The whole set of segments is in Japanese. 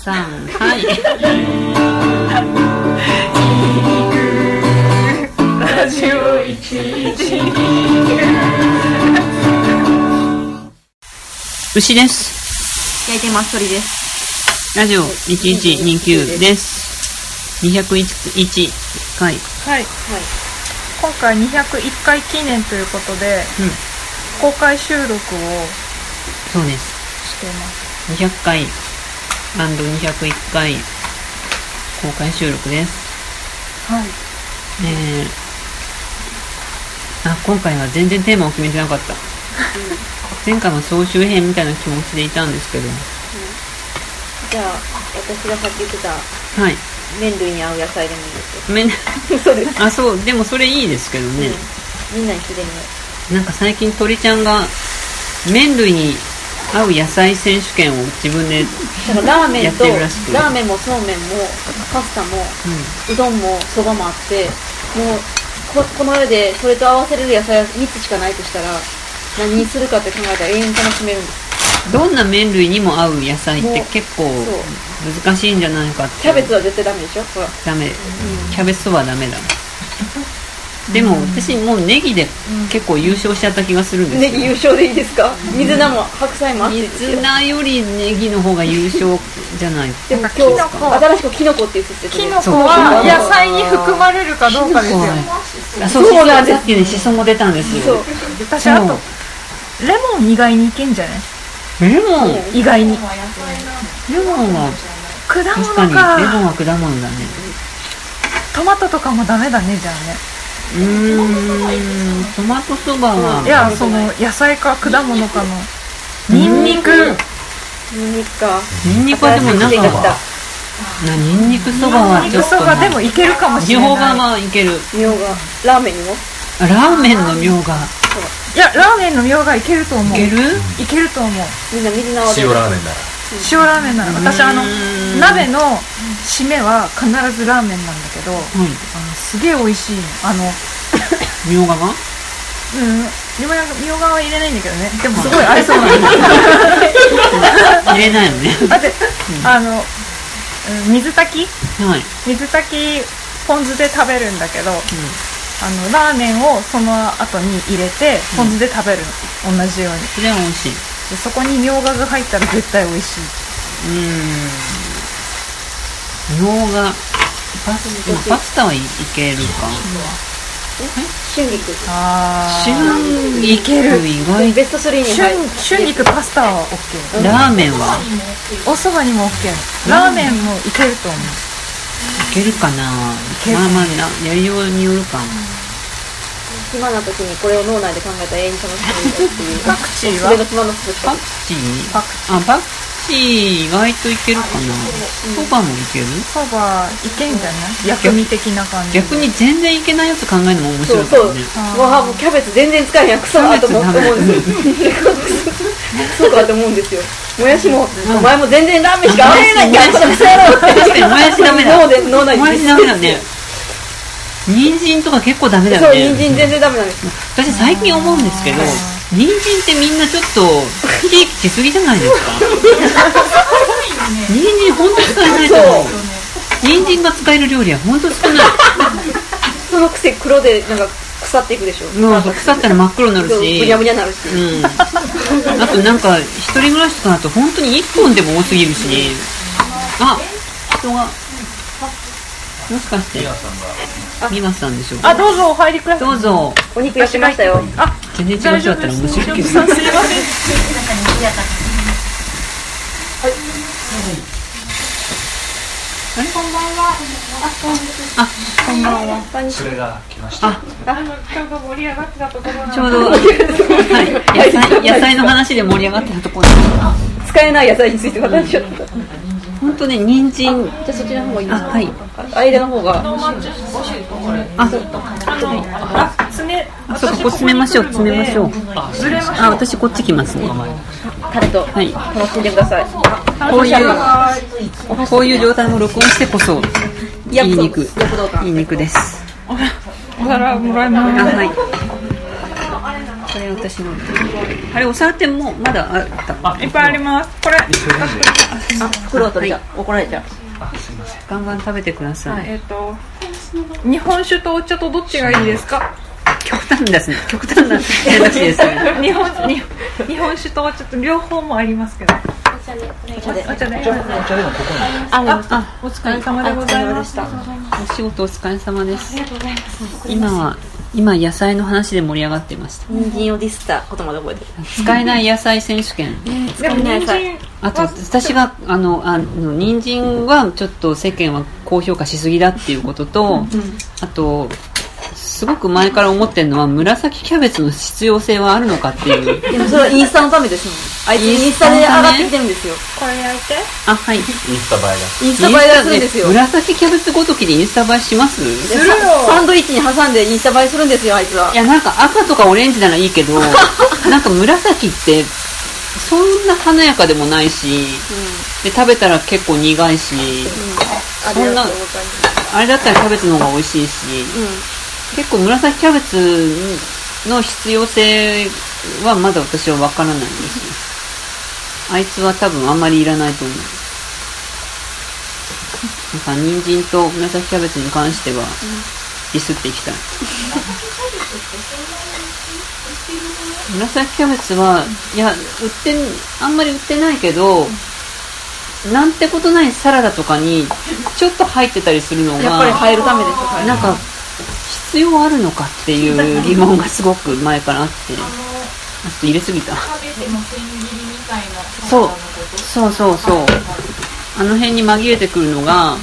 さん、はい。ラジオ119牛です。 焼いてます鳥です。 ラジオ1129です。201回。 はい。今回201回記念ということで、公開収録をそうですしています。 200回&201 回公開収録です。 はい。 今回は全然テーマを決めてなかった。前回は総集編みたいな気持ちでいたんですけど、 じゃあ私がさっき言ってた、 はい、 麺類に合う野菜でもいいですよ。そうです。 そう、でもそれいいですけどね、 みんなにすでになんか最近鳥ちゃんが麺類に合う野菜選手権を自分でラーメンとやってるらしく、 ラーメンもそうめんもパスタも、うどんもそばもあって、もうこの世でそれと合わせれる野菜は3つしかないとしたら何にするかって考えたら永遠に楽しめるんです。 どんな麺類にも合う野菜って結構難しいんじゃないかって。 キャベツは絶対ダメでしょ。ほらダメ、キャベツそばはダメだ。でも私もうネギで結構優勝しちゃった気がするんですよ。 ネギ優勝でいいですか。水菜も白菜もあって水菜よりネギの方が優勝じゃない。 でも今日新しくキノコっていう説キノコは野菜に含まれるかどうかですよ。 そうなんです。さっきねシソも出たんですよ。 私あとレモン意外にいけんじゃない。 レモン意外にレモンは果物か。 確かにレモンは果物だね。 トマトとかもダメだね。じゃあね。 トマトそばは、 いや、その野菜か果物かのニンニクニンニクはでもなんかニンニクそばはちょっとニンニクそばでもいけるかもしれない。 みょうがはいける。 みょうがラーメンにもラーメンのみょうが、 いやラーメンのみょうがいけると思う。いけると思う。 みんな水菜は塩ラーメンなら塩ラーメンなら私鍋の締めは必ずラーメンなんだけど、すげえ美味しいみょうががみょうがは入れないんだけどね。でもすごい合いそうなんだ入れないのね。 だって水炊きポン酢で食べるんだけど、ラーメンをその後に入れてポン酢で食べるの、同じように。 それは美味しい。 でそこにみょうがが入ったら絶対美味しい。 みょうがパスタはいけるか。 春菊いける。 意外ベスト3に入る。 春菊パスタは OK。 ラーメンはお蕎麦にも OK。 ラーメンもいけると思う。 いけるかな。やりようによるかも。 暇な時にこれを脳内で考えたら永遠に楽しめるっていう。 パクチーはパクチー意外といけるかな。そばもいける。 そばいけんじゃない。薬味的な感じ。 逆に全然いけないやつ考えるのも面白いからね。 もうキャベツ全然使えへん。クソだと思うんですそうかと思うんですよ。もやしもお前も全然ラーメンしか合われないんだ。 確かにもやしダメだ。 脳内もやしダメだね。人参とか結構ダメだよね。 そう、人参全然ダメなんです。 私最近思うんですけど、人参ってみんなちょっとひいきしすぎじゃないですか。人参本当使えないと思う。人参が使える料理は本当少ない。 そのくせ黒でなんか腐っていくでしょ。 腐ったら真っ黒になるし、 ブニャブニャになるし、 あとなんか一人暮らしとかだと本当に1本でも多すぎるし、人がもしかしてミマさんでしょうか。 どうぞお入りください。 どうぞ。 お肉焼きましたよ。 全然違う人だったら面白いけど。 すいません。こんばんは。こんばんは。 それが来ました。 ちょうど盛り上がってたところなんで。 ちょうど野菜の話で盛り上がってたところ。 使えない野菜について話しよった。 本当ね、人参。 じゃあそっちの方がいいですか。 はい。 間の方が。 そうか、こう詰めましょう。私こっち来ますね。 タレと楽しんでください。 こういう状態も録音してこそいい肉です。 お皿もらいます。 はい。 これ私のあれお皿ってもうまだあった。 いっぱいあります。これ袋を取れちゃう、怒られちゃう。 ガンガン食べてください。 日本酒とお茶とどっちがいいですか？ 極端ですね。極端な選択肢ですね。 日本酒とお茶と両方もありますけど。お茶でもここに。お疲れ様でございました。 お仕事お疲れ様です。今野菜の話で盛り上がってました。 人参をディスったことまで覚えてる。 使えない野菜選手権。 使えない野菜。 あと私が人参はちょっと世間は高評価しすぎだっていうことと、あとすごく前から思ってるのは紫キャベツの必要性はあるのかっていう。 でもそれはインスタのためですもん。あいつインスタで上がってきてるんですよ。 これ焼いて。 あ、はい。 インスタ映えだ。 インスタ映えがするんですよ。 紫キャベツごときでインスタ映えします？ するよ。 サンドイッチに挟んでインスタ映えするんですよ、あいつは。 いや、なんか赤とかオレンジならいいけどなんか紫ってそんな華やかでもないし、で食べたら結構苦いし、そんなあれだったらキャベツの方が美味しいし、結構紫キャベツの必要性はまだ私は分からないんですよ。あいつは多分あんまりいらないと思う。なんか人参と紫キャベツに関してはディスっていきたい。紫キャベツはいやあんまり売ってないけど、なんてことないサラダとかにちょっと入ってたりするのがやっぱり入るためですよ。 なんか必要あるのかっていう疑問がすごく前からあって、ちょっと入れすぎた。そうあの辺に紛れてくるのが、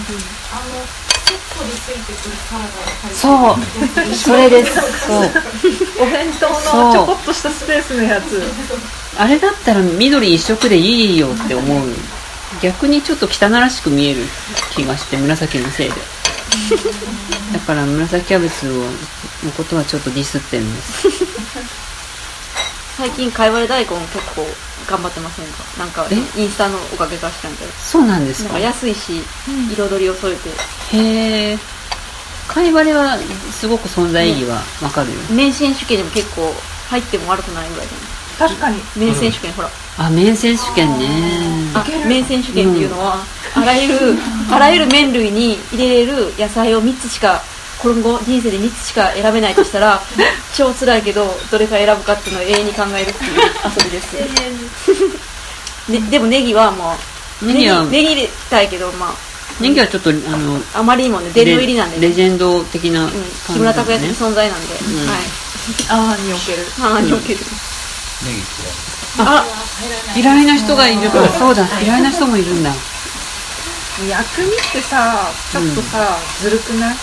そうそれです。そうお弁当のちょこっとしたスペースのやつ。 あれだったら緑一色でいいよって思う。逆にちょっと汚らしく見える気がして、紫のせいでだから紫キャベツのことはちょっとディスってるんです。 最近かいわれ大根結構頑張ってませんか？なんかインスタのおかげかしらんけど。 そうなんですか。 なんか安いし、彩りを添えて。 へえ。かいわれはすごく存在意義はわかるよ。 麺選手権でも結構入っても悪くないぐらいじゃない？ 確かに。 麺選手権、ほら。 あ、麺選手権ね。 麺選手権っていうのは、あらゆる麺類に入れれる野菜を3つしか、今後人生で3つしか選べないとしたら超辛いけどどれか選ぶかっていうのを永遠に考えるっていう遊びですね。でもネギはもうネギ入れたいけど、 ネギはちょっとあまりにもね、殿堂入りなんで、ね、 レジェンド的な感じ、ね、 木村拓哉的存在なんで、はい。 あーにおける。 ネギ嫌いな人がいるから。そうだ、嫌いな人もいるんだ。 薬味ってさ、ちょっとさ、ずるくない？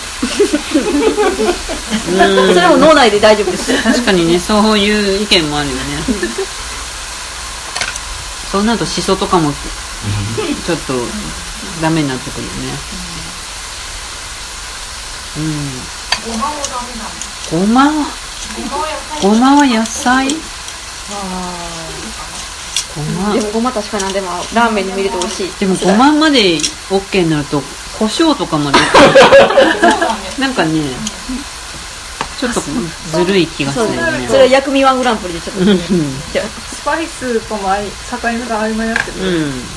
それも脳内で大丈夫です。 確かにね、そういう意見もあるよね。そうなるとシソとかもちょっとダメになってくるよね。ごまは野菜？ でもごま確かにでもラーメンにも入れてほしい。 でもごままで OK になると胡椒とかまでなんかね、ちょっとずるい気がするよね。 それは薬味ワングランプリでちょっとスパイスとの境目が曖昧になってる。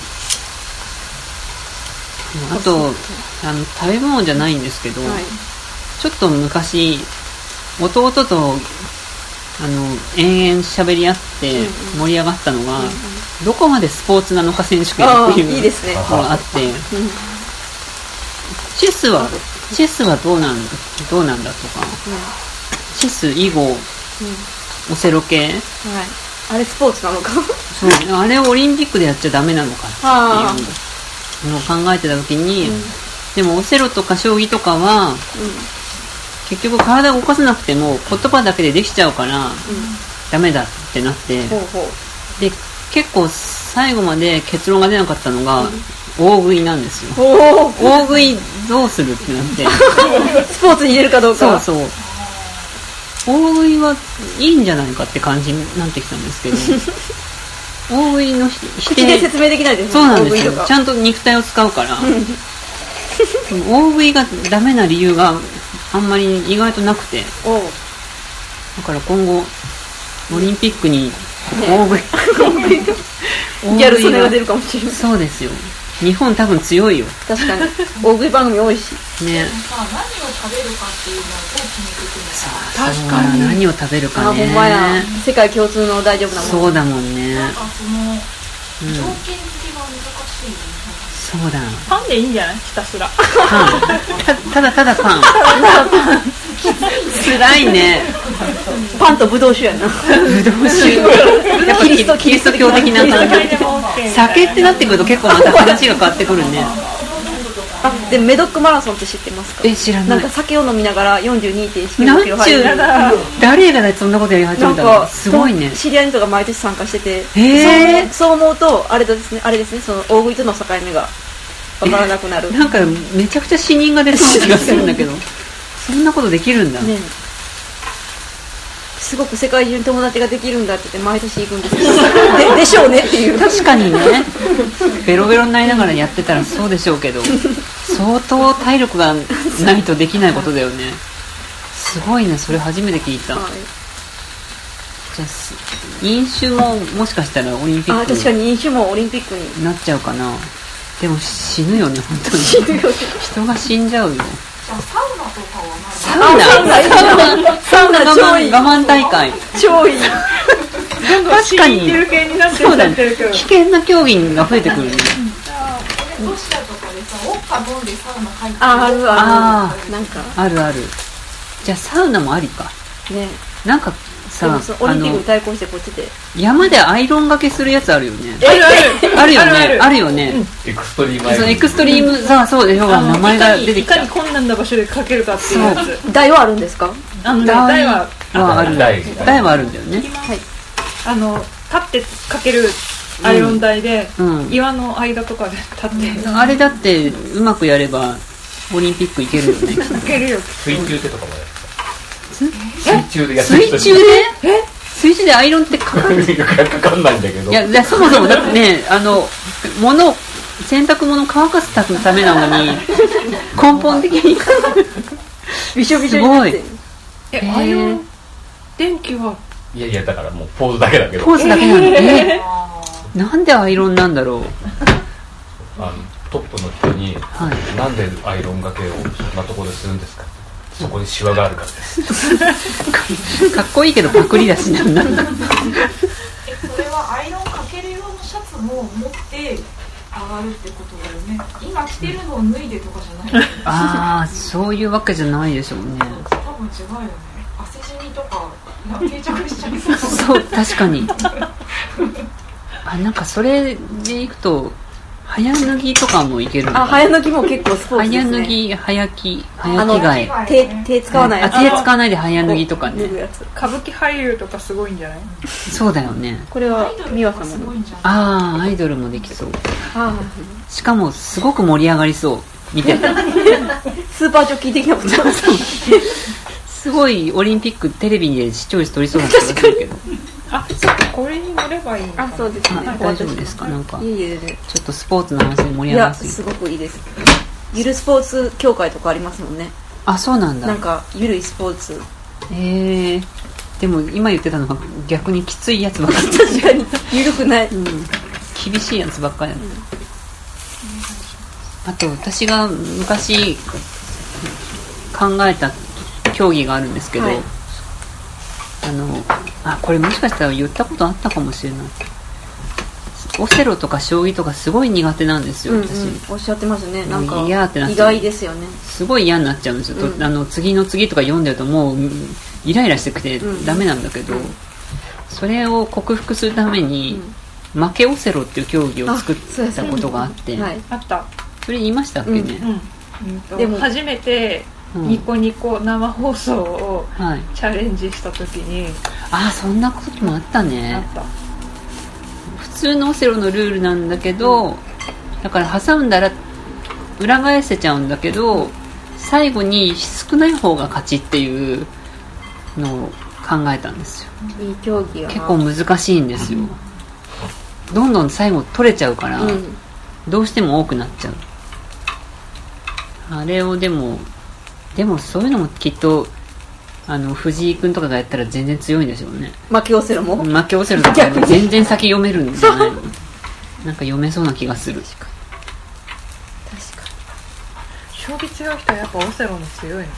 あと食べ物じゃないんですけど、ちょっと昔弟と延々喋り合って盛り上がったのが、どこまでスポーツなのか選手権っていうのがあって、チェスはどうなんだとか、チェス、囲碁、オセロ系、 あれスポーツなのかそう、あれをオリンピックでやっちゃダメなのかっていうのを考えてた時に、でもオセロとか将棋とかは、結局体を動かさなくても言葉だけでできちゃうから、ダメだってなって、で結構最後まで結論が出なかったのが、大食いなんですよ。大食いどうするってなってスポーツに入れるかどうか。 そう大食いはいいんじゃないかって感じになってきたんですけど大食いの口で説明できないですね。 そうなんですよ。ちゃんと肉体を使うから大食いがダメな理由があんまり意外となくて、だから今後オリンピックに大食い、 ギャル曽根が出るかもしれない。 そうですよ。日本多分強いよ。 確かに大食い番組多いしね。 何を食べるかっていうのを決めていくんですか。 確かに何を食べるかね。 ほんまや。世界共通の大丈夫なもの。 そうだもんね。 なんかその条件付けが難しいよね。 そうだ。 パンでいいんじゃない？ひたすらパン。ただパン。辛いね。 パンとブドウ酒やな。 ぶどう酒。やっぱキリスト教的な感じ。酒ってなってくると結構また話が変わってくるね。 あ、でメドックマラソンって知ってますか？ 知らない。 なんか酒を飲みながら 42.1 なんキロちゅう、誰がそんなことやり始めたの？すごいね。 知り合いの人が毎年参加してて、そう思うとあれですね、その大食いとの境目が分からなくなる。 なんかめちゃくちゃ死人が出そうな気がするんだけどそんなことできるんだね。 すごく世界中に友達ができるんだって言って毎年行くんですけどでしょうねっていう。 確かにね、ベロベロになりながらやってたらそうでしょうけど相当体力がないとできないことだよね。すごいね、それ初めて聞いた。はい、じゃあ飲酒ももしかしたらオリンピック、 確かに飲酒もオリンピックになっちゃうかな。でも死ぬよね、本当に。人が死んじゃうよ。 じゃあサウナとかはない？サウナ我慢大会超いい。 確かにそうだね、危険な競技が増えてくるね。 ロシアとかでさ、オッカ飲んでサウナ入ってる。 なんかあるある。じゃあサウナもありかね。 なんかさ、 オリンピックに対抗してこっちで山でアイロンがけするやつあるよね。 あるあるよね。 エクストリームアイロン。 エクストリーム、そうでしょうが、名前が出てきた。 いかに困難な場所でかけるかっていうやつ。 台はあるんですか？ 台はある。台はあるんだよね。 はい。 立ってかけるアイロン台で、岩の間とかで立って。 あれだってうまくやればオリンピックいけるよね。 いけるよ。 水中でとかもやる。水中でやってる人。 水中でアイロンってかかる？ かかんないんだけど。 いやそもそもだってね、洗濯物乾かすためなのに根本的にびしょびしょになって。 アイロン電気はいやだからもうポーズだけだけど。 ポーズだけなんだね。なんでアイロンなんだろう。 トップの人に、なんでアイロンがけをそんなところでするんですか。そこにシワがあるからです。 かっこいいけどパクリだしな。 それはアイロンかける用のシャツも持って上がるってことだよね。今着てるのを脱いでとかじゃない。 そういうわけじゃないでしょうね。 多分違うよね。汗染みとか定着しちゃいそう。 そう確かに。なんかそれでいくと早脱ぎとかもいけるのかな。 早脱ぎも結構スポーツですね。 早脱ぎ、早着替え。手使わないやつ。 手使わないで早脱ぎとかね。 歌舞伎俳優とかすごいんじゃない？ そうだよね。 これは美和さんも。 アイドルもできそう。しかもすごく盛り上がりそう。見てた。 スーパージョッキー的なこと。 すごいオリンピックテレビで視聴率取りそうな気がするけど。 これに乗ればいいのかな。 そうですね。 大丈夫ですか？なんかちょっとスポーツの話で盛り上がりすぎて。 すごくいいです。ゆるスポーツ協会とかありますもんね。 そうなんだ。 なんかゆるいスポーツ。 でも今言ってたのは逆にきついやつばっかり。 確かにゆるくない。 厳しいやつばっかりだ。あと私が昔考えた競技があるんですけど、これもしかしたら言ったことあったかもしれない。オセロとか将棋とかすごい苦手なんですよ、私。 おっしゃってますね。なんか嫌ってなっ意外ですよね。 すごい嫌になっちゃうんですよ。次の次とか読んでるともうイライラしてきてダメなんだけど、それを克服するために負けオセロっていう競技を作ったことがあって、 あった。 それ言いましたっけね。 でも初めてニコニコ生放送をチャレンジした時に、 そんなこともあったね。 あった。 普通のオセロのルールなんだけど、だから挟んだら裏返せちゃうんだけど、最後に少ない方が勝ちっていうのを考えたんですよ。 いい競技やな。 結構難しいんですよ。どんどん最後取れちゃうから、どうしても多くなっちゃう。あれをでもそういうのもきっと藤井君とかがやったら全然強いんですよね。 負けオセロも負けオセロとか全然先読めるんじゃないの。なんか読めそうな気がする。 確かに将棋強い人はやっぱオセロも強いのか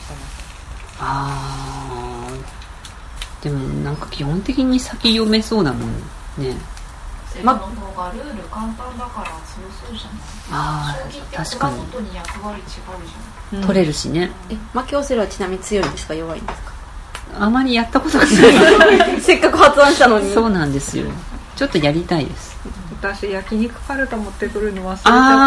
な。でもなんか基本的に先読めそうだもんね。 オセロの方がルール簡単だから強そうじゃない。将棋って確かにごとに役割違うじゃん、 取れるしね。 負けオセロはちなみに強いんですか弱いんですか？ あまりやったことがないせっかく発案したのに。 そうなんですよ。ちょっとやりたいです。 私焼肉カルタ持ってくるの忘れちゃった。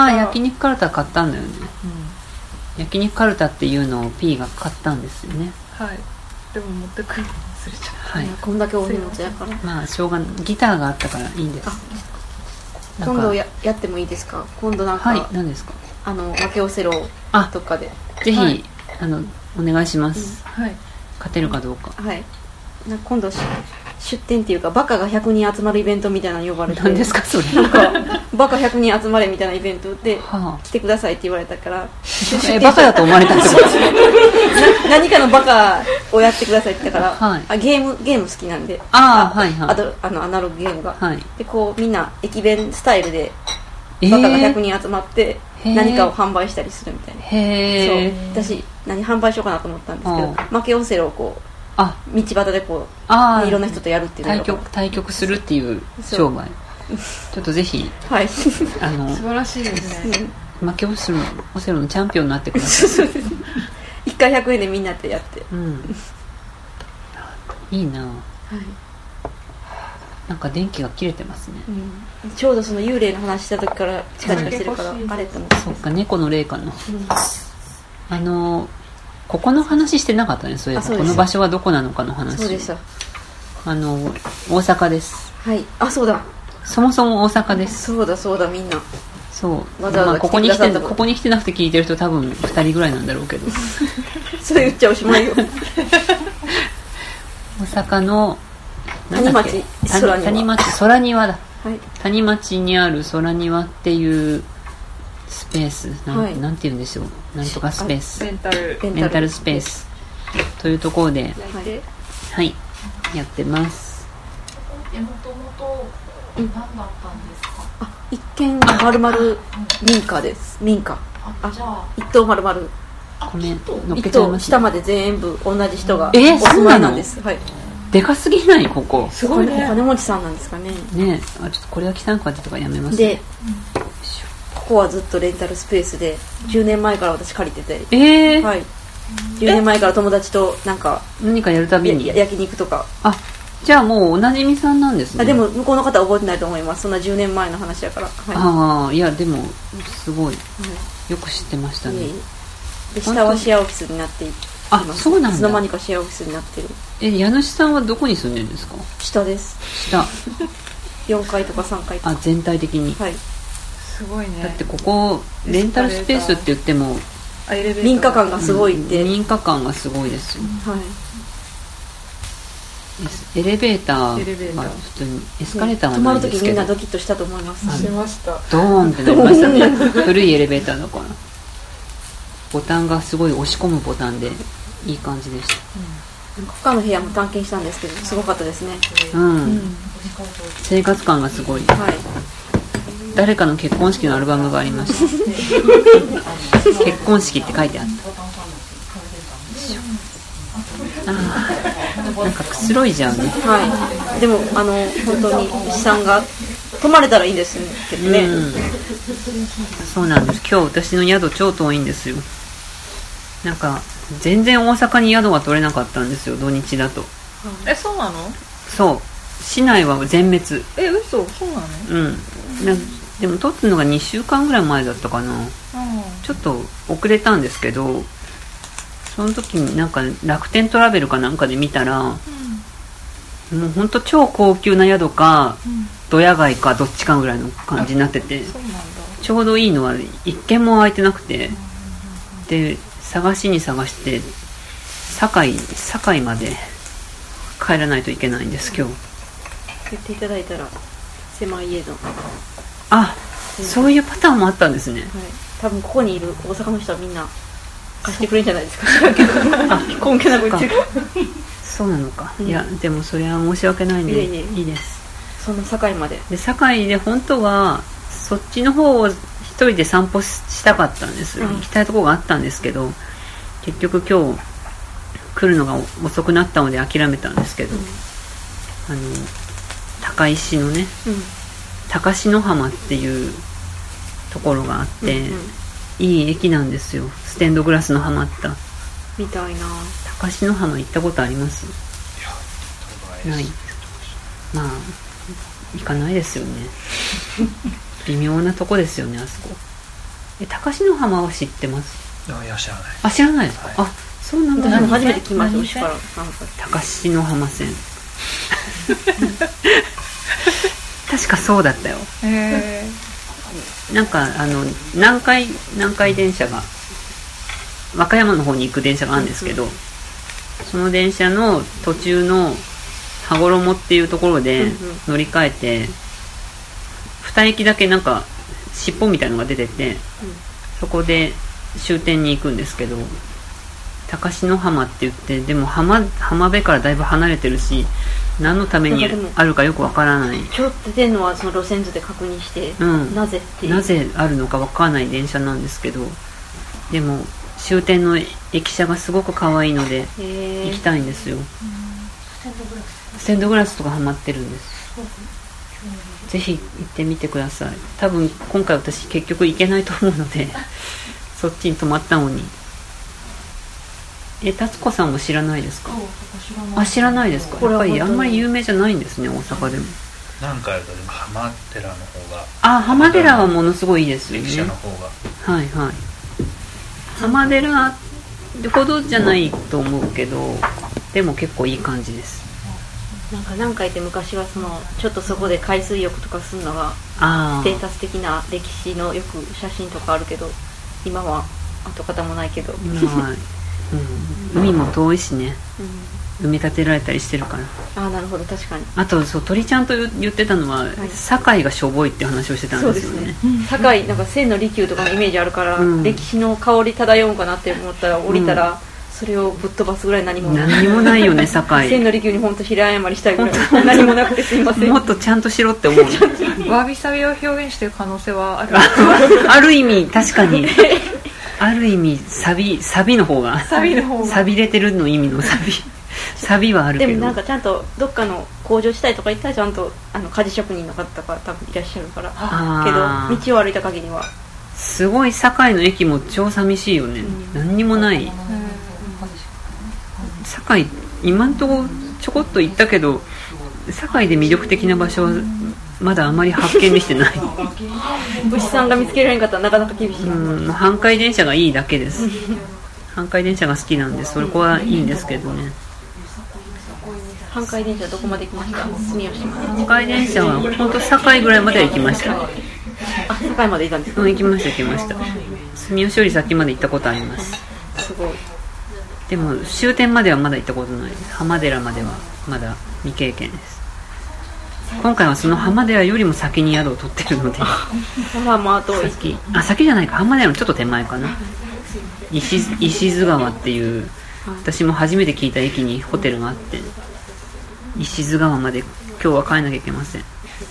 焼肉カルタ買ったんだよね、焼肉カルタっていうのを P が買ったんですよね。 はい。でも持ってくるの忘れちゃった、 はい、 こんだけお荷物やからまあしょうがない。ギターがあったからいいんです。 今度 やってもいいですか？今度なんか、 はい、何ですか？ 負けオセロとかでぜひ、はい、お願いします、 はい、 勝てるかどうか。 はい、今度出店っていうかバカが100人集まるイベントみたいなの呼ばれて。 何ですかそれ？ なんかバカ100人集まれみたいなイベントで来てくださいって言われたからバカだと思われたってこと何かのバカをやってくださいって言ったから、 はい、 ゲーム好きなんではいはい、 アナログゲームが、 はい、 でこうみんな駅弁スタイルでバカが100人集まって何かを販売したりするみたいな。そう私何販売しようかなと思ったんですけど負けオセロをこう道端でこういろんな人とやるっていう対局するっていう商売ちょっとぜひ、 はい、 素晴らしいですね、 負けオセロのチャンピオンになってください 1回100円でみんなでやって、 いいな、 はい、 なんか電気が切れてますね、 ちょうどその幽霊の話した時からチカチカしてるから、あれと思って。 そっか、猫の霊かな、ここの話してなかったね。そういえばこの場所はどこなのかの話。 そうでした。 大阪です。 はい。そうだ。 そもそも大阪です。 そうだみんな。 そう。わざわざここに来てなくて聞いてる人多分2人ぐらいなんだろうけどそれ言っちゃおしまいよ大阪の谷町空庭だ、 はい、 谷町にある空庭っていうスペースなんて言うんでしょう、なんとかスペース、レンタルスペースというところで、はい、やってます。 もともと何だったんですか？ 一軒丸々民家です。民家。 じゃあ一棟丸々。 ごめん、乗っけちゃいました。 下まで全部同じ人がお住まいなんです。はい。 でかすぎないここ。 すごいね。金持ちさんなんですかね。 ね、ちょっとこれは汚く感じとかやめます。 で、ここはずっとレンタルスペースで10年前から私借りてて。はい。10年前から友達と何かやるたびに焼肉とか。 じゃあもうおなじみさんなんですね。 でも向こうの方は覚えてないと思います。そんな10年前の話やから。 いやでもすごい、よく知ってましたね。 で下はシェアオフィスになっています。 そうなんだ。 いつの間にかシェアオフィスになってる。 家主さんはどこに住んでるんですか？ 下です。 下 4階とか3階とか。 全体的に。 はい。 すごいね。 だってここレンタルスペースって言っても民家感がすごいって。 民家感がすごいですよ。 はい。 エレベーターは普通にエスカレーターはないですけど、 止まるときみんなドキッとしたと思います。 しました。 ドーンってなりましたね。古いエレベーターだからボタンがすごい押し込むボタンでいい感じでした。 他の部屋も探検したんですけどすごかったですね。 生活感がすごい。 はい。 誰かの結婚式のアルバムがありました。結婚式って書いてあった。なんかくつろいじゃんね。 はい。でも本当に資産が泊まれたらいいですけどね。 そうなんです。今日私の宿超遠いんですよ。なんか全然大阪に宿が取れなかったんですよ、土日だと。 そうなの？ そう。市内は全滅。 嘘？そうなの？ でも取ったのが2週間ぐらい前だったかな。ちょっと遅れたんですけど、その時になんか楽天トラベルかなんかで見たら、もうほんと超高級な宿か、ドヤ街かどっちかぐらいの感じになってて、ちょうどいいのは一軒も空いてなくて、で探して堺まで帰らないといけないんです今日。 言っていただいたら狭い家の。 そういうパターンもあったんですね。 はい。多分ここにいる大阪の人はみんな貸してくれるんじゃないですか。根拠なく言ってる。 そうなのか、いやでもそれは申し訳ないんでいいです。 その堺まで堺で本当はそっちの方を一人で散歩したかったんです、行きたいところがあったんですけど、結局今日来るのが遅くなったので諦めたんですけど、高石のね、高篠浜っていうところがあって、いい駅なんですよ。ステンドグラスのはまったみたいな。 高篠浜行ったことあります？いや、ない。まあ行かないですよね。微妙なとこですよね、あそこ。高篠浜は知ってます？ いや、知らない。 あ、知らないですか？あ、そうなんだ。 初めて聞きました。牛から高篠浜線。確かそうだったよ。なんか南海電車が和歌山の方に行く電車があるんですけど、その電車の途中の羽衣っていうところで乗り換えて、2駅だけなんか尻尾みたいのが出てて、そこで終点に行くんですけど、高篠浜って言って、でも浜辺からだいぶ離れてるし、何のためにあるかよくわからない。 ちょっと出るのはその路線図で確認して、なぜっていう、 なぜあるのかわからない電車なんですけど、でも終点の駅舎がすごく可愛いので行きたいんですよ。ステンドグラスとかハマってるんです。ぜひ行ってみてください。多分今回私結局行けないと思うのでそっちに泊まったのに。達子さんも知らないですか？あ、知らないですか？やっぱりあんまり有名じゃないんですね、大阪でも。 なんかやるとでも浜寺の方が。 あ、浜寺はものすごいいいですよね。 駅舎の方が。 はいはい。浜寺ほどじゃないと思うけど、でも結構いい感じです。 なんか何回って昔はちょっとそこで海水浴とかするのがステータス的な歴史のよく写真とかあるけど、今は跡形もないけど、海も遠いしね、埋め立てられたりしてるから。 あ、なるほど、確かに。 あと鳥ちゃんと言ってたのは、堺がしょぼいって話をしてたんですよね。 堺なんか千の利休とかのイメージあるから、歴史の香り漂うんかなって思ったら降りたら、それをぶっ飛ばすぐらい何もないよね、堺。 千の利休に本当平謝りしたいぐらい何もなくてすいません。 もっとちゃんとしろって思う。 わびさびを表現している可能性はある。 ある意味確かに。ある意味サビの方が錆びれてるの意味のサビはあるけど、 でもなんかちゃんとどっかの工場地帯とか行ったらちゃんと鍛冶職人の方とか多分いらっしゃるから、けど道を歩いた限りはすごい。堺の駅も超寂しいよね、何にもない。堺今んとこちょこっと行ったけど、堺で魅力的な場所はまだあまり発見できてない。 牛さんが見つけられんかったらなかなか厳しい。 阪海電車がいいだけです。阪海電車が好きなんでそれはいいんですけどね。 阪海電車どこまで行きました？住吉まで。 阪海電車は本当堺ぐらいまでは行きました。 あ、堺まで行ったんですか？ 行きました。住吉より先まで行ったことあります。 すごい。 でも終点まではまだ行ったことない。浜寺まではまだ未経験です。今回はその浜寺よりも先に宿を取ってるので先じゃないか、浜寺のちょっと手前かな。石津川っていう、私も初めて聞いた駅にホテルがあって、石津川まで今日は帰らなきゃいけません。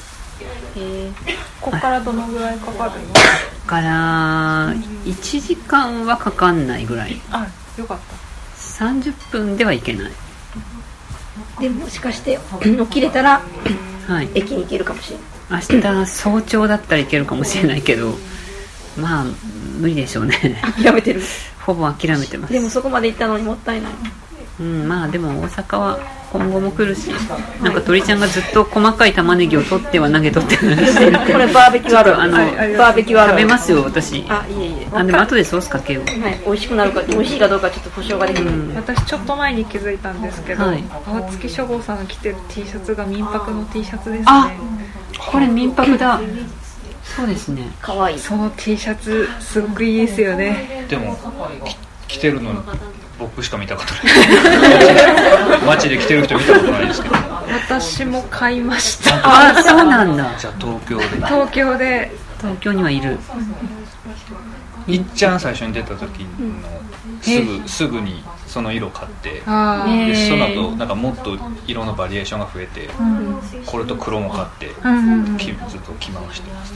ここからどのぐらいかかるの？ ここから1時間はかかんないぐらい。 あ、よかった。 30分ではいけない。 でもしかして起きれたら駅に行けるかもしれない。 明日早朝だったら行けるかもしれないけど、まあ無理でしょうね。 諦めてる。 ほぼ諦めてます。 でもそこまで行ったのにもったいない。 まあでも大阪は今後も来るし、なんか鳥ちゃんがずっと細かい玉ねぎを取っては投げ取ってしてる。 これバーベキューある。バーベキューある。 食べますよ私。 あ、いえいえ。 でも後でソースかけよう。 はい、美味しくなるか、美味しいかどうかちょっと保証ができない。 私ちょっと前に気づいたんですけど、青月書房さんが着てる T シャツが民泊の T シャツですね。 あ、これ民泊だ。そうですね。 可愛い。 その T シャツすごくいいですよね。 でも着てるの僕しか見たことない。街で着てる人見たことないですけど。 私も買いました。 あ、そうなんだ。 じゃあ東京で。東京にはいる。 いっちゃん最初に出た時のすぐにその色買って、でその後なんかもっと色のバリエーションが増えて、これと黒も買って、ずっと着回してます。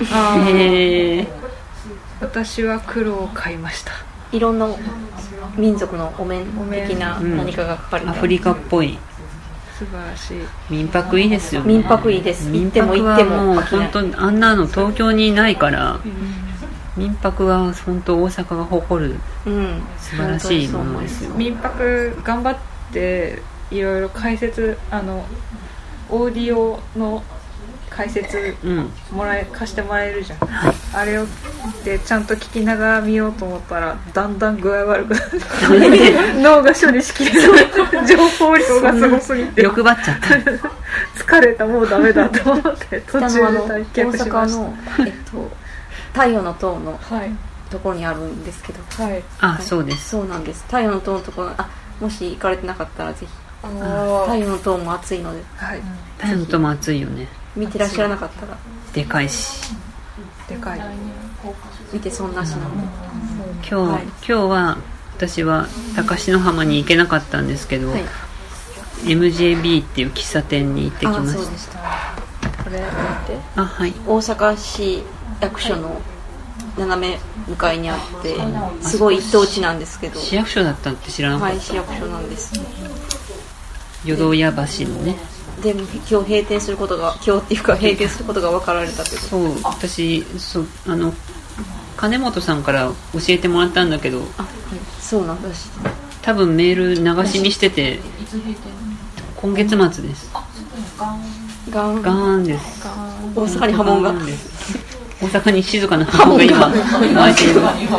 私は黒を買いました。 いろんな民族のお面的な何かが書かれて、 アフリカっぽい素晴らしい。 民泊いいですよね。 民泊いいです。 民泊はもう本当にあんなの東京にないから、民泊は本当大阪が誇る素晴らしいものですよ。 民泊頑張っていろいろ解説オーディオの解説貸してもらえるじゃん、あれをでちゃんと聞きながら見ようと思ったらだんだん具合悪くなって脳が処理しきれない情報量がすごすぎて欲張っちゃった疲れた、もうダメだと思って途中で退却しました。 大阪の、太陽の塔のところにあるんですけど、 そうです。 そうなんです。太陽の塔のところ、もし行かれてなかったらぜひ。太陽の塔も暑いので、 太陽の塔も暑いよね。 見てらっしゃらなかったらでかいし、 でかい見て損なしなので、 今日は私は高篠浜に行けなかったんですけど、MJB っていう喫茶店に行ってきました。 そうでした。これ見て、 大阪市役所の斜め向かいにあって、すごい一等地なんですけど、 市役所だったって知らなかった。 市役所なんです。 淀屋橋のね。 でも今日閉店することが分かられたということ。 そう、私金本さんから教えてもらったんだけど、 そうなんだし、 多分メール流し見してて、今月末です。ガーンです。 大阪に波紋が、 大阪に静かな波紋が今湧いてい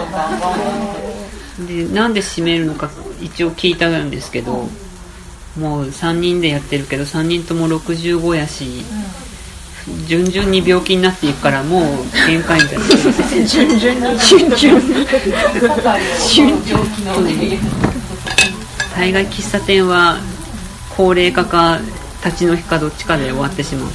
る。で、なんで閉めるのか一応聞いたんですけど、もう3人でやってるけど3人とも65やし、順々に病気になっていくからもう限界みたいな順々大概喫茶店は高齢化か立ち退きかどっちかで終わってしまう。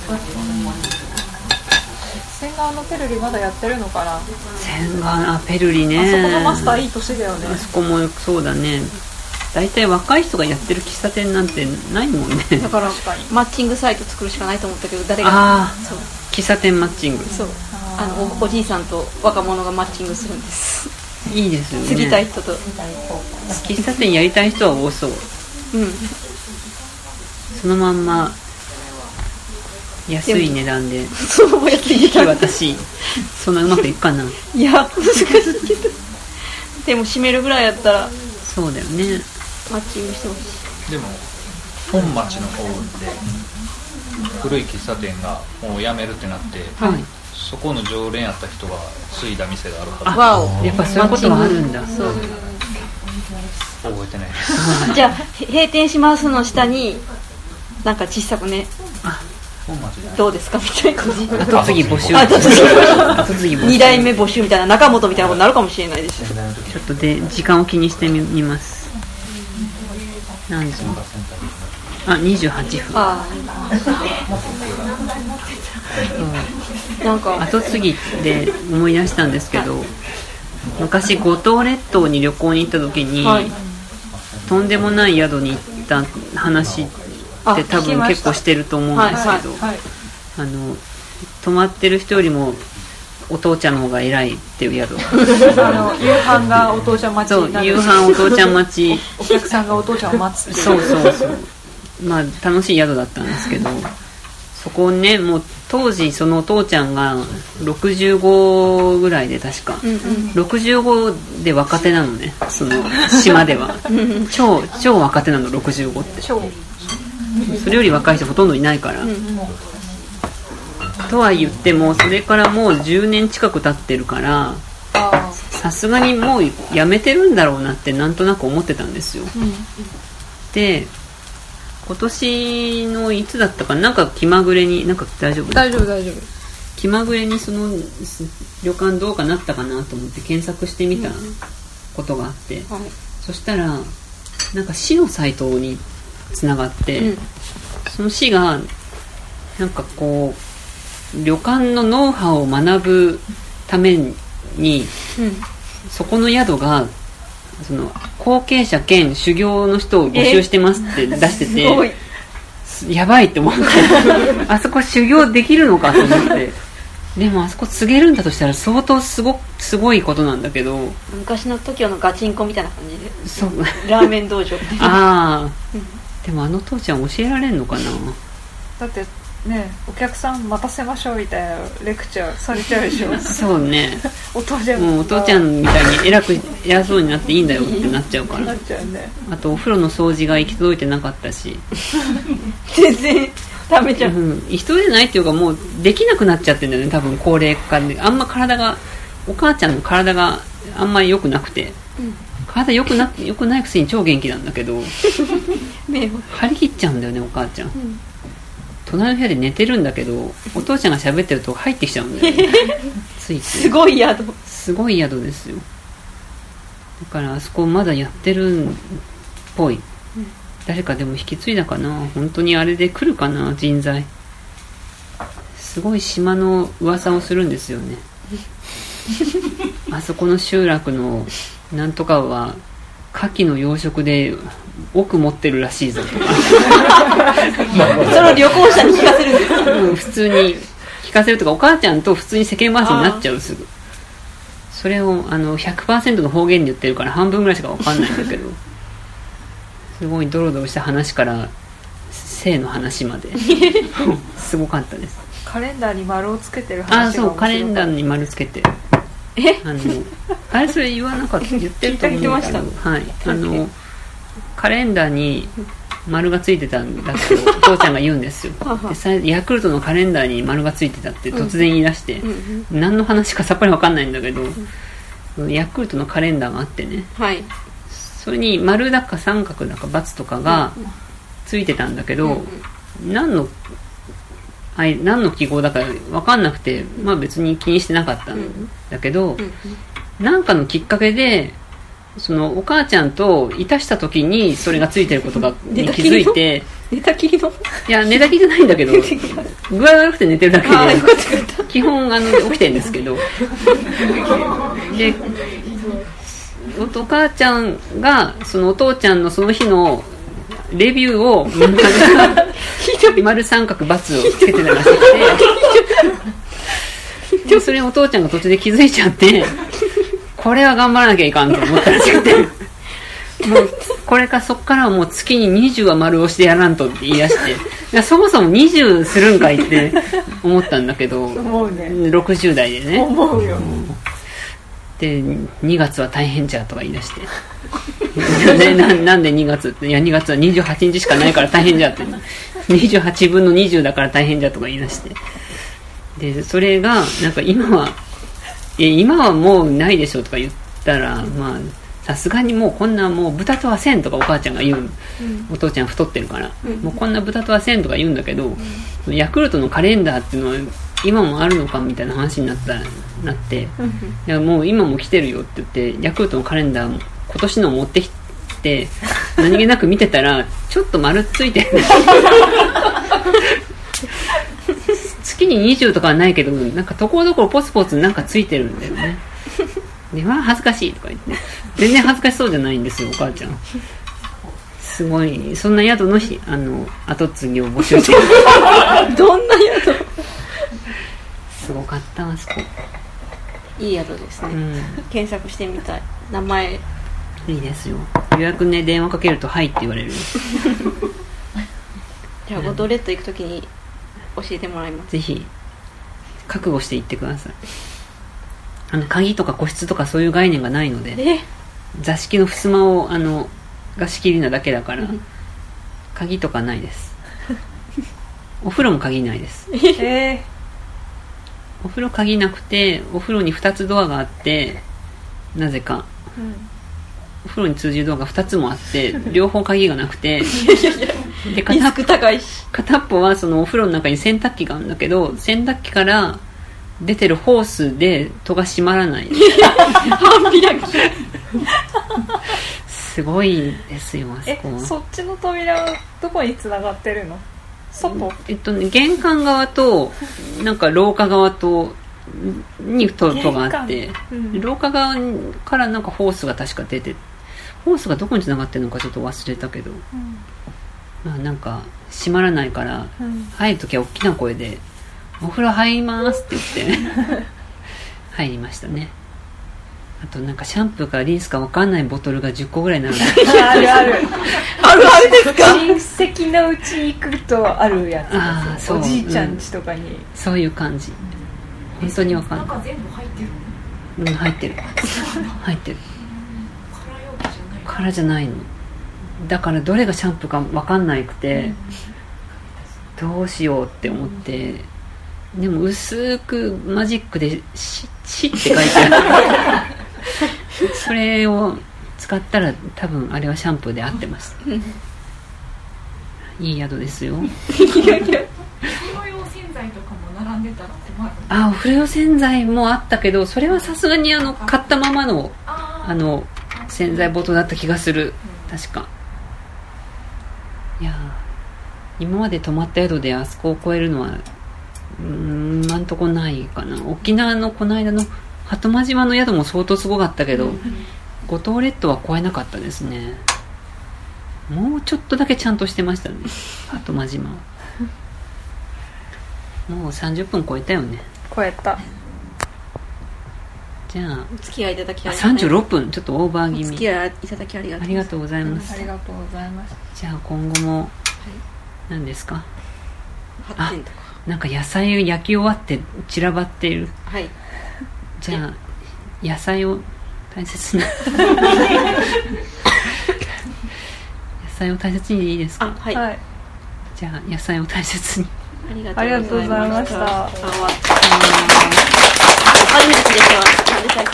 仙川のペルリまだやってるのかな。 仙川ペルリね、 あそこのマスターいい年だよね。 あそこもそうだね。だいたい若い人がやってる喫茶店なんてないもんね。 だからマッチングサイト作るしかないと思ったけど、誰がそう喫茶店マッチング、 そうおじいさんと若者がマッチングするんです。 いいですよね。 継ぎたい人と喫茶店やりたい人は多そう。そのまんま安い値段でそのままやっていき私そんなうまくいくかな。 いや難しいけど、でも閉めるぐらいやったらそうだよね。 マッチングしてほしい。 でも本町の方で古い喫茶店がもう辞めるってなって、そこの常連やった人が継いだ店があるはず。やっぱそういうことはあるんだ。 そう覚えてないです。 じゃあ閉店しますの下になんか小さくね、どうですかみたいな感じ。 後継ぎ募集。 2代目募集みたいな、中本みたいなことになるかもしれないです。 ちょっとで時間を気にしてみます。何時？28分。なんか後継ぎで思い出したんですけど、昔五島列島に旅行に行った時に、とんでもない宿に行った話って多分結構してると思うんですけど、泊まってる人よりもお父ちゃんの方が偉いっていう宿。夕飯がお父ちゃん待ちになる。 そう、夕飯お父ちゃん待ち。 お客さんがお父ちゃんを待つっていう。 そう。まあ楽しい宿だったんですけど、そこね、もう当時そのお父ちゃんが65ぐらいで確か、65で若手なのね、その島では。超若手なの65って。それより若い人ほとんどいないから。とは言ってもそれからもう10年近く経ってるから、さすがにもうやめてるんだろうなってなんとなく思ってたんですよ。で、今年のいつだったかな、なんか気まぐれに、なんか大丈夫気まぐれにその旅館どうかなったかなと思って検索してみたことがあって、そしたらなんか市のサイトにつながって、その市がなんかこう旅館のノウハウを学ぶために、 そこの宿がその後継者兼修行の人を募集してますって出してて、すごいやばいって思ってあそこ修行できるのかと思ってでもあそこ告げるんだとしたら相当すごいことなんだけど、 昔の TOKIO のガチンコみたいな感じでそうラーメン道場ああでもあの父ちゃん教えられんのかな。 だってね、お客さん待たせましょうみたいなレクチャーされちゃうでしょそうねお父ちゃんもうお父ちゃんみたいに偉そうになっていいんだよってなっちゃうからなっちゃう、ね、あとお風呂の掃除が行き届いてなかったし全然ダメじゃん、 行き届いてないっていうかもうできなくなっちゃってるんだよね、多分高齢化で。あんま体がお母ちゃんの体があんまり良くなくて、体良くないくせに超元気なんだけど張り切っちゃうんだよねお母ちゃん、隣の部屋で寝てるんだけどお父ちゃんが喋ってると入ってきちゃうんだよねついてすごい宿ですよ。だからあそこまだやってるっぽい、誰かでも引き継いだかな。本当にあれで来るかな人材。すごい島の噂をするんですよねあそこの集落のなんとかは牡蠣の養殖で億持ってるらしいぞとかその旅行者に聞かせるんですか普通に聞かせるとか、お母ちゃんと普通に世間話になっちゃう。すぐそれを100% の方言で言ってるから半分ぐらいしか分かんないんだけどすごいドロドロした話から性の話まですごかったです。 カレンダーに丸をつけてる話が面白い。 そうカレンダーに丸つけてあれそれ言わなかった言ってると思うんだけど、はい、カレンダーに丸がついてたんだけどお父ちゃんが言うんですよでヤクルトのカレンダーに丸がついてたって突然言い出して、何の話かさっぱり分かんないんだけど、ヤクルトのカレンダーがあってね、それに丸だか三角だか×とかがついてたんだけど、何の記号だか分かんなくて、まあ別に気にしてなかったんだけど、なんかのきっかけでそのお母ちゃんといたした時にそれがついてることがに気づいて寝たきりのいや寝たきりじゃないんだけど具合悪くて寝てるだけで基本起きてるんですけどでお母ちゃんがそのお父ちゃんのその日のレビューを丸三角×をつけてたらしくてそれをお父ちゃんが途中で気づいちゃってこれは頑張らなきゃいかんと思ったらしくてもうこれかそっからはもう月に20は丸押してやらんとって言い出してそもそも20するんかいって思ったんだけど思うね 60代でね思うよで2月は大変じゃとか言い出してなんで2月っていや2月は28日しかないから大変じゃって28分の20だから大変じゃとか言い出してでそれがなんか今はもうないでしょとか言ったらまあさすがにもうこんなもう豚とはせんとかお母ちゃんが言う、お父ちゃん太ってるから、もうこんな豚とはせんとか言うんだけど、ヤクルトのカレンダーっていうのは今もあるのかみたいな話になって、いやもう今も来てるよって言ってヤクルトのカレンダー今年の持ってきて何気なく見てたらちょっと丸ついてる月に20とかはないけどなんかところどころポツポツなんかついてるんだよねで恥ずかしいとか言って全然恥ずかしそうじゃないんですよお母ちゃん。すごいそんな宿の後継ぎを募集してるどんな宿すごかったあそこいい宿ですね、検索してみたい名前いいですよ予約ね電話かけるとはいって言われるじゃあボトレット行くときに教えてもらいます。 ぜひ覚悟して行ってください。鍵とか個室とかそういう概念がないので座敷の襖をが仕切りなだけだから鍵とかないですお風呂も鍵ないですお風呂鍵なくてお風呂に2つドアがあってなぜか、お風呂に通じるドアが2つもあって両方鍵がなくてでリスク高いし片っぽはそのお風呂の中に洗濯機があるんだけど洗濯機から出てるホースで戸が閉まらない半開きすごいですよあそこは。 そっちの扉はどこに繋がってるの？外？ 玄関側となんか廊下側とに戸があって、廊下側からなんかホースが確か出て、ホースがどこに繋がってるのかちょっと忘れたけど、まあなんか閉まらないから、入るときは大きな声でお風呂入りますって言って入りましたね。あとなんかシャンプーかリンスか分かんないボトルが10個ぐらい並んであるあるあるですか。 親戚のうちに行くとあるやつですよ。おじいちゃん家とかに、 そういう感じ。本当に分かんない。 中全部入ってる。 入ってる入ってる。空じゃないの。だからどれがシャンプーか分かんなくて、どうしようって思って、でも薄くマジックでシって書いてあるそれを使ったら多分あれはシャンプーで合ってました。いい宿ですよ。 お風呂用洗剤とかも並んでたら困る。 お風呂用洗剤もあったけど、それはさすがに買ったままの洗剤ボトルだった気がする。確か。いや今まで泊まった宿であそこを超えるのは今んとこないかな。沖縄のこの間の鳩間島の宿も相当すごかったけど、五島列島は超えなかったですね。もうちょっとだけちゃんとしてましたね、鳩間島は。もう30分超えたよね。 超えた。 じゃあお付き合いいただき 36分ちょっとオーバー気味。 お付き合いいただきありがとうございます。 ありがとうございます。 じゃあ今後も何ですか。 発展とかなんか野菜を焼き終わって散らばっている。 はい。 じゃあ野菜を大切に野菜を大切にでいいですか。 はい。 じゃあ野菜を大切に。 ありがとうございました。 初めてでした。